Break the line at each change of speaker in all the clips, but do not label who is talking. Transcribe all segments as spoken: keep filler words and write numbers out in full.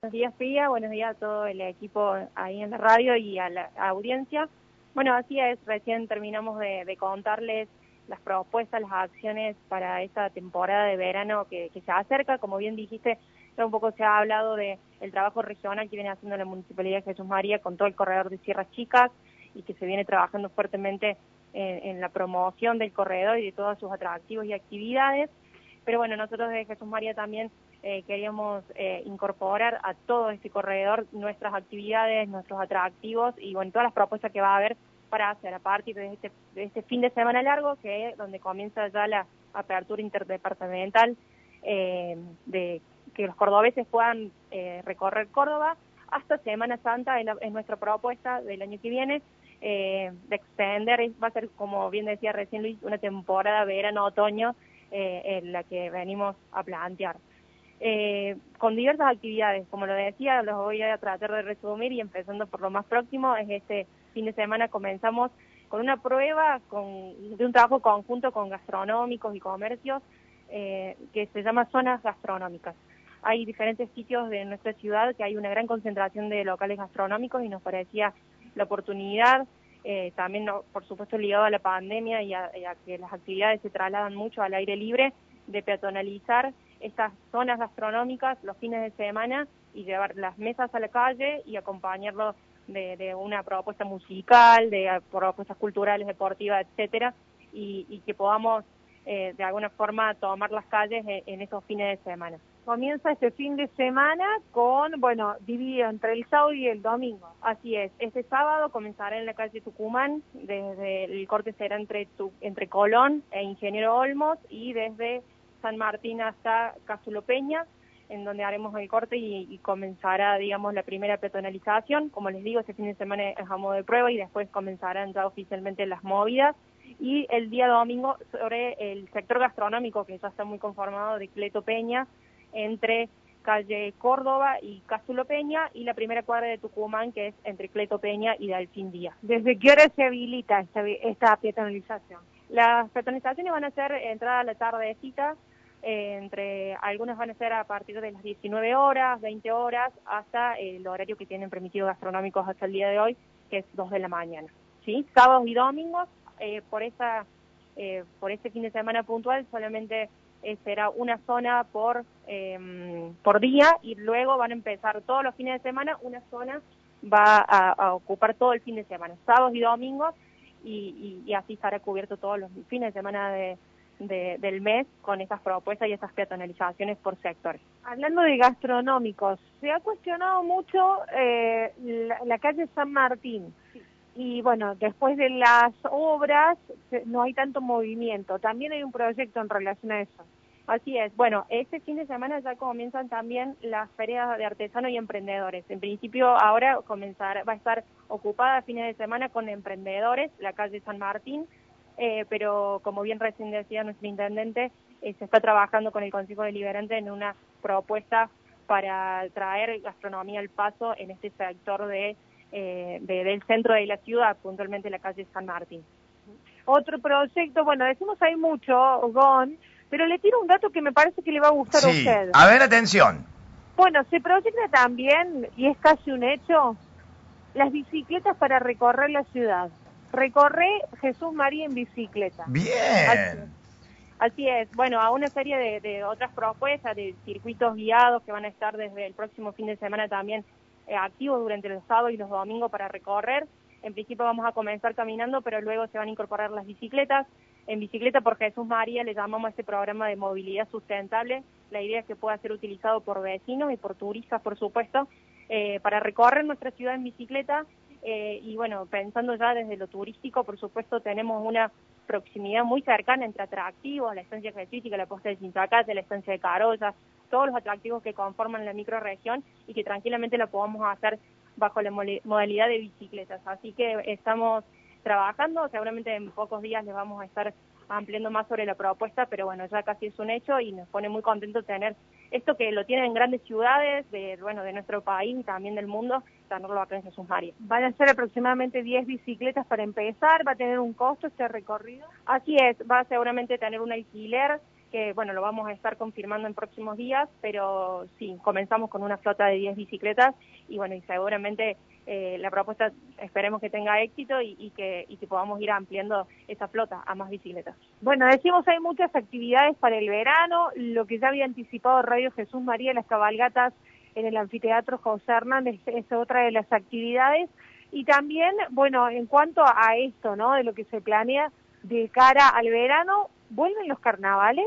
Buenos días, Pía, buenos días a todo el equipo ahí en la radio y a la audiencia. Bueno, así es, recién terminamos de, de contarles las propuestas, las acciones para esta temporada de verano que, que se acerca. Como bien dijiste, ya un poco se ha hablado de el trabajo regional que viene haciendo la Municipalidad de Jesús María con todo el corredor de Sierras Chicas y que se viene trabajando fuertemente en, en la promoción del corredor y de todos sus atractivos y actividades. Pero bueno, nosotros de Jesús María también eh, queríamos eh, incorporar a todo este corredor nuestras actividades, nuestros atractivos y bueno, todas las propuestas que va a haber para hacer a partir de este, de este fin de semana largo, que es donde comienza ya la apertura interdepartamental, eh, de que los cordobeses puedan eh, recorrer Córdoba hasta Semana Santa, es, la, es nuestra propuesta del año que viene, eh, de extender, va a ser, como bien decía recién Luis, una temporada verano-otoño, eh, en la que venimos a plantear. Eh, con diversas actividades, como lo decía, los voy a tratar de resumir y empezando por lo más próximo, es este fin de semana comenzamos con una prueba con, de un trabajo conjunto con gastronómicos y comercios eh, que se llama zonas gastronómicas. Hay diferentes sitios de nuestra ciudad que hay una gran concentración de locales gastronómicos y nos parecía la oportunidad, eh, también no, por supuesto ligado a la pandemia y a, y a que las actividades se trasladan mucho al aire libre, de peatonalizar estas zonas gastronómicas los fines de semana y llevar las mesas a la calle y acompañarlo de, de una propuesta musical, de propuestas culturales, deportivas, etcétera, y, y que podamos eh, de alguna forma tomar las calles en, en esos fines de semana.
Comienza este fin de semana con, bueno, dividido entre el sábado y el domingo.
Así es, este sábado comenzará en la calle Tucumán, desde el corte será entre, tu, entre Colón e Ingeniero Olmos y desde San Martín hasta Cástulo Peña, en donde haremos el corte y, y comenzará, digamos, la primera peatonalización. Como les digo, este fin de semana es a modo de prueba y después comenzarán ya oficialmente las movidas. Y el día domingo sobre el sector gastronómico, que ya está muy conformado, de Cleto Peña, entre calle Córdoba y Cástulo Peña, y la primera cuadra de Tucumán, que es entre Cleto Peña y Delfín Díaz.
¿Desde qué hora se habilita esta, esta peatonalización?
Las peatonalizaciones van a ser entrada a la tardecita, eh, entre algunas van a ser a partir de las diecinueve horas, veinte horas, hasta el horario que tienen permitido gastronómicos hasta el día de hoy, que es dos de la mañana. ¿Sí? Sábados y domingos, eh, por esa eh, por este fin de semana puntual, solamente eh, será una zona por, eh, por día, y luego van a empezar todos los fines de semana, una zona va a, a ocupar todo el fin de semana, sábados y domingos, y, y, y así estará cubierto todos los fines de semana de, de, del mes con estas propuestas y estas peatonalizaciones por sectores.
Hablando de gastronómicos, se ha cuestionado mucho eh, la, la calle San Martín. Sí. Y bueno, después de las obras no hay tanto movimiento. También hay un proyecto en relación a eso.
Así es. Bueno, este fin de semana ya comienzan también las ferias de artesanos y emprendedores. En principio ahora comenzar, va a estar ocupada fines de semana con emprendedores, la calle San Martín, eh, pero como bien recién decía nuestro intendente, eh, se está trabajando con el Consejo Deliberante en una propuesta para traer gastronomía al paso en este sector de Eh, de, del centro de la ciudad, puntualmente la calle San Martín.
Otro proyecto, bueno, decimos hay mucho, Gon, pero le tiro un dato que me parece que le va a gustar
sí,
a usted.
A ver, atención.
Bueno, se proyecta también, y es casi un hecho, las bicicletas para recorrer la ciudad. Recorre Jesús María en bicicleta.
Bien.
Así es. Así es. Bueno, a una serie de, de otras propuestas, de circuitos guiados que van a estar desde el próximo fin de semana también eh, activos durante los sábados y los domingos para recorrer. En principio vamos a comenzar caminando, pero luego se van a incorporar las bicicletas. En Bicicleta por Jesús María le llamamos a este programa de movilidad sustentable. La idea es que pueda ser utilizado por vecinos y por turistas, por supuesto, eh, para recorrer nuestra ciudad en bicicleta. Eh, y bueno, pensando ya desde lo turístico, por supuesto, tenemos una proximidad muy cercana entre atractivos, la estancia jesuítica, la posta de Chinchacate, la estancia de Carolla, todos los atractivos que conforman la microrregión y que tranquilamente lo podamos hacer bajo la modalidad de bicicletas. Así que estamos trabajando, seguramente en pocos días les vamos a estar ampliando más sobre la propuesta, pero bueno, ya casi es un hecho y nos pone muy contentos tener esto que lo tienen en grandes ciudades, de bueno, de nuestro país y también del mundo, tenerlo acá en Jesús María.
Van a ser aproximadamente diez bicicletas para empezar, ¿va a tener un costo este recorrido?
Así es, va a seguramente tener un alquiler que bueno, lo vamos a estar confirmando en próximos días, pero sí, comenzamos con una flota de diez bicicletas y bueno, y seguramente eh, la propuesta esperemos que tenga éxito y, y, que, y que podamos ir ampliando esa flota a más bicicletas.
Bueno, decimos hay muchas actividades para el verano, lo que ya había anticipado Radio Jesús María, las cabalgatas en el anfiteatro José Hernández es otra de las actividades, y también, bueno, en cuanto a esto, ¿no?, de lo que se planea de cara al verano, ¿vuelven los carnavales?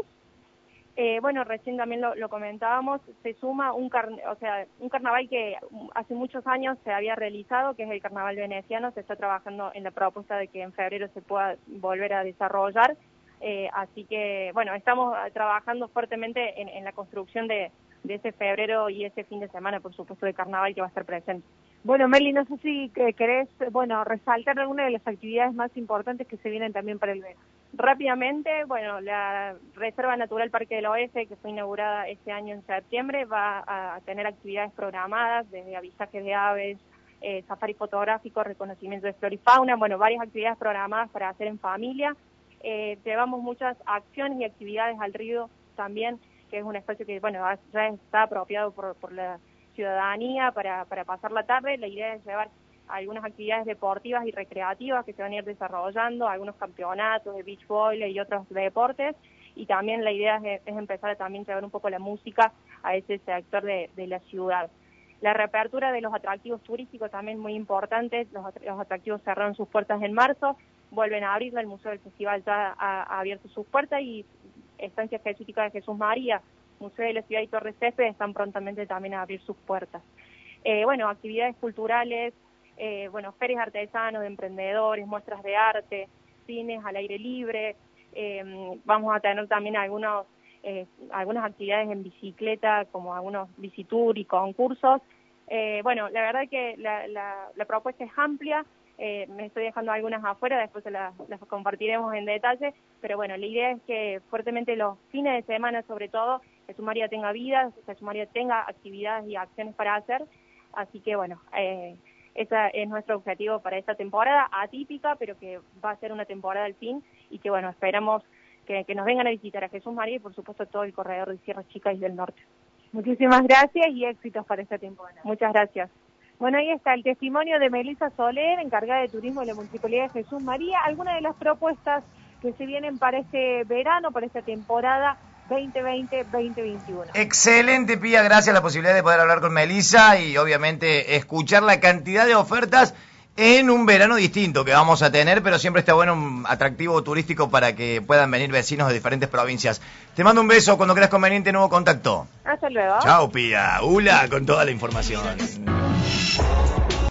Eh, bueno, recién también lo, lo comentábamos, se suma un, car o sea, un carnaval que hace muchos años se había realizado, que es el carnaval veneciano. Se está trabajando en la propuesta de que en febrero se pueda volver a desarrollar, eh, así que, bueno, estamos trabajando fuertemente en, en la construcción de, de ese febrero y ese fin de semana, por supuesto, de carnaval que va a estar presente.
Bueno, Meli, no sé si querés, bueno, resaltar alguna de las actividades más importantes que se vienen también para el verano.
Rápidamente, bueno, la Reserva Natural Parque del Oeste, que fue inaugurada este año en septiembre, va a tener actividades programadas, desde avisajes de aves, eh, safari fotográfico, reconocimiento de flora y fauna, bueno, varias actividades programadas para hacer en familia. Eh, llevamos muchas acciones y actividades al río también, que es un espacio que, bueno, ya está apropiado por, por la ciudadanía para, para pasar la tarde. La idea es llevar algunas actividades deportivas y recreativas que se van a ir desarrollando, algunos campeonatos de beach volley y otros deportes, y también la idea es, es empezar a también llevar un poco la música a ese sector de, de la ciudad. La reapertura de los atractivos turísticos también muy importante, los, los atractivos cerraron sus puertas en marzo, vuelven a abrirla, el Museo del Festival ya ha, ha abierto sus puertas, y Estancia Jesuítica de Jesús María, Museo de la Ciudad y Torre Césped están prontamente también a abrir sus puertas. Eh, bueno, actividades culturales, Eh, bueno, ferias artesanos, de emprendedores, muestras de arte, cines al aire libre, eh, vamos a tener también algunos, eh, algunas actividades en bicicleta, como algunos bicitour y concursos. Eh, bueno, la verdad que la, la, la propuesta es amplia, eh, me estoy dejando algunas afuera, después las, las compartiremos en detalle, pero bueno, la idea es que fuertemente los fines de semana, sobre todo, Jesús María tenga vida, Jesús María tenga actividades y acciones para hacer, así que bueno, eh, ese es nuestro objetivo para esta temporada atípica, pero que va a ser una temporada al fin, y que bueno, esperamos que, que nos vengan a visitar a Jesús María y por supuesto todo el corredor de Sierras Chicas y del Norte.
Muchísimas gracias y éxitos para esta temporada.
Muchas gracias.
Bueno, ahí está el testimonio de Melissa Soler, encargada de turismo de la Municipalidad de Jesús María. Algunas de las propuestas que se vienen para este verano, para esta temporada veinte veinte veinte veintiuno.
Excelente, Pía, gracias, la posibilidad de poder hablar con Melissa y obviamente escuchar la cantidad de ofertas en un verano distinto que vamos a tener, pero siempre está bueno un atractivo turístico para que puedan venir vecinos de diferentes provincias. Te mando un beso, cuando creas conveniente, nuevo contacto.
Hasta luego.
Chao, Pía. Ula con toda la información.